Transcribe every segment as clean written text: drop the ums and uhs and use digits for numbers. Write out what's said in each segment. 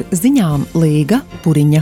ziņām Līga Puriņa.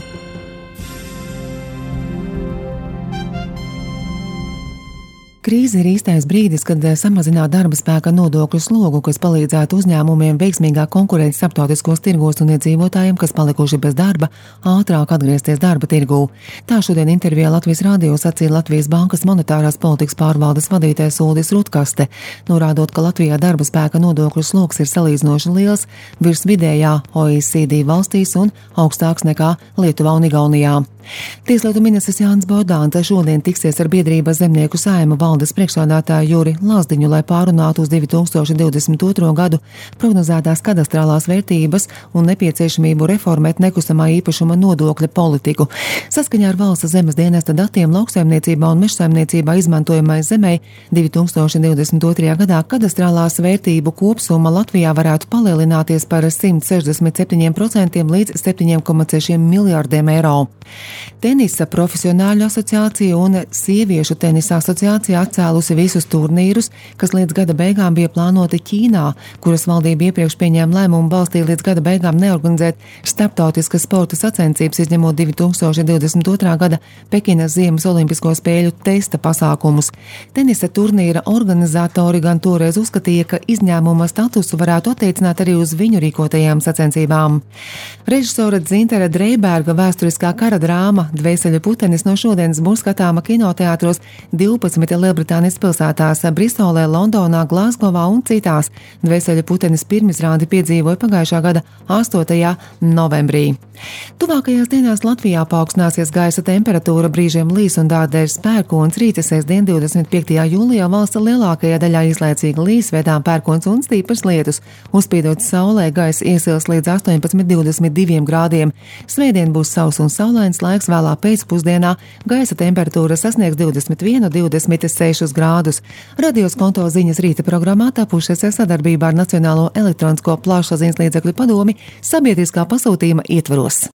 Krīze ir īstais brīdis, kad samazināt darba spēka nodokļu slogu, kas palīdzētu uzņēmumiem veiksmīgāk konkurēt starptautiskos tirgos un iedzīvotājiem, kas palikuši bez darba, ātrāk atgriezties darba tirgū. Tā šodien intervijā Latvijas radio sacīja Latvijas Bankas monetārās politikas pārvaldes vadītājs Uldis Rutkaste, norādot, ka Latvijā darba spēka nodokļu sloks ir salīdzinoši liels, virs vidējā OECD valstīs un augstāks nekā Lietuvā un Igaunijā. Tieslietu ministrs Jānis Bordāns šodien tiksies ar biedrības Zemnieku saima valdes priekšsādātāju Juri Lazdiņu, lai pārunātu uz 2022. gadu prognozētās kadastrālās vērtības un nepieciešamību reformēt nekustamā īpašuma nodokļa politiku. Saskaņā ar valsts zemes dienesta datiem lauksaimniecībā un mežsaimniecībā izmantojamai zemei 2022. gadā kadastrālās vērtību kopsumma Latvijā varētu palielināties par 167% līdz 7,6 miljārdiem eiro. Tenisa profesionāļu asociācija un sieviešu tenisa asociācija atcēlusi visus turnīrus, kas līdz gada beigām bija plānoti Ķīnā, kuras valdība iepriekš pieņēma lēmumu valstī līdz gada beigām neorganizēt starptautiskas sporta sacensības, izņemot 2022. gada Pekinas Ziemas olimpisko spēļu testa pasākumus. Tenisa turnīra organizatori gan toreiz uzskatīja, ka izņēmuma statusu varētu attiecināt arī uz viņu rīkotajām sacensībām. Režisora Dzintere Dreiberga vēsturiskā kara drāma Dvēseļu putenis no šodienas būs skatāma kinoteātros 12 Lielbritānijas pilsētās - Bristolē, Londonā, Glāzgovā un citās. Dvēseļu putenis pirmizrādi piedzīvoja pagājušā gada 8. novembrī. Tuvākajās dienās Latvijā paaugstināsies gaisa temperatūra, brīžiem līs un dārdēs pērkons, rīta sestdien 25. jūlijā valsts lielākajā daļā izlaicīga līs, vietām pērkons un stīpras lietus. Uzspīdot saulē, gaisa iesils līdz 18–22 grādiem. Svētdien būs sauss un saulains laiks, vēlā pēcpusdienā gaisa temperatūra sasniegs 21–26 grādus. Radios konto ziņas rīta programmā tapušas sadarbībā ar Nacionālo elektronisko plašsaziņas līdzekļu padomi sabiedriskā pasūtījuma ietvaros.